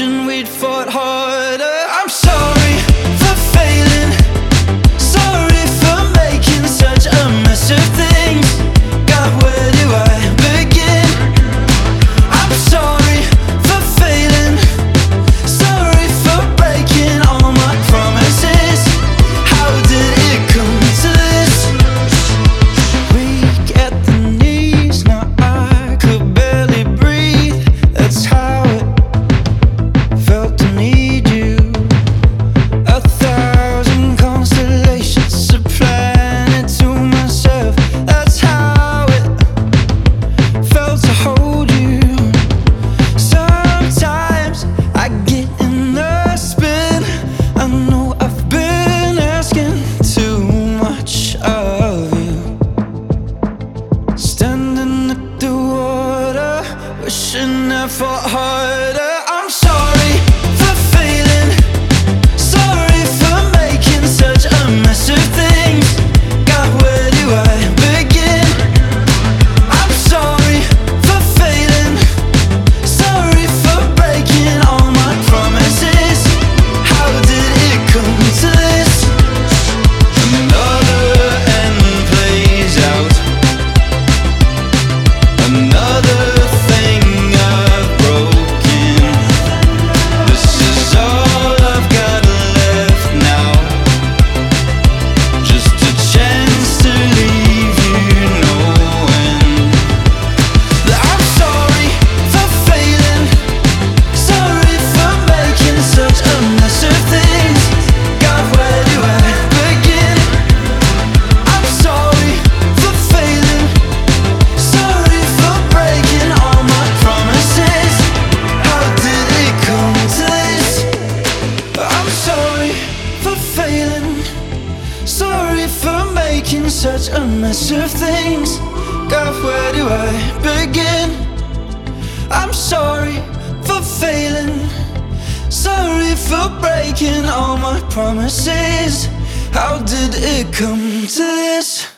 wishing we'd fought harder. I'm sorry for failing, sorry for making such a mess of things. God, where do I begin? I'm sorry for failing, sorry for breaking all my promises. How did it come to this? Weak at the knees, now I could barely breathe. That's how it felt to need you. 1,000 constellations, a planet to myself. That's how it felt to hold you. Sometimes I get in a spin. I know I've been asking too much of you. Standing at the water, wishing I fought harder. I'm sorry for failing, sorry for making such a mess of things. God, where do I begin? I'm sorry for failing, sorry for breaking all my promises. How did it come to this? Another end plays out, another thing I've broken. This is all I've got left now, just a chance to leave you knowing that I'm sorry for failing, sorry for making such a mess of things. God, where do I begin? I'm sorry for failing, sorry for breaking all my promises. How did it come to this? I'm sorry for failing, sorry for making such a mess of things. God, where do I begin? I'm sorry for failing, sorry for breaking all my promises. How did it come to this?